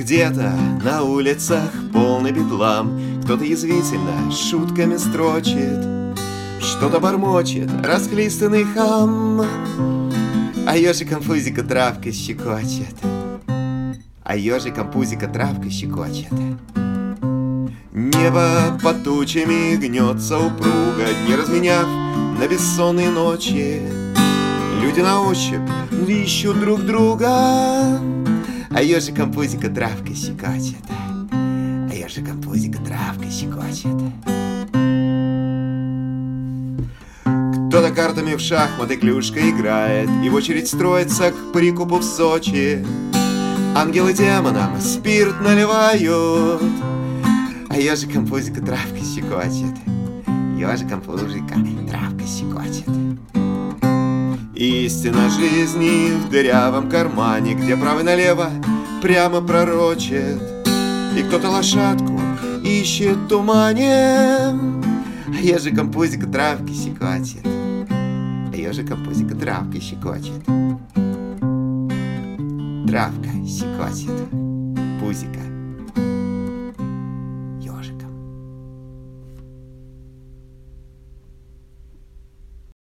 Где-то на улицах полный бедлам, кто-то язвительно шутками строчит, что-то бормочет расхлистанный хам, а ежиком пузико травкой щекочет, а ежиком пузико травкой щекочет. Небо под тучами гнется упруго, не разменяв на бессонные ночи. Люди на ощупь ищут друг друга, а ежиком пузико травкой щекочет, а ежиком пузико травкой щекочет. Кто-то картами в шахматы клюшкой играет и в очередь строится к прикупу в Сочи. Ангелы демонам спирт наливают, а ежиком пузико травкой щекочет, ежиком пузико травкой щекочет. Истина жизни в дырявом кармане, где правый налево прямо пророчит, и кто-то лошадку ищет в тумане, а ежиком пузико травкой щекочет, а ежиком пузико травкой щекочет. Травка щекочет, пузико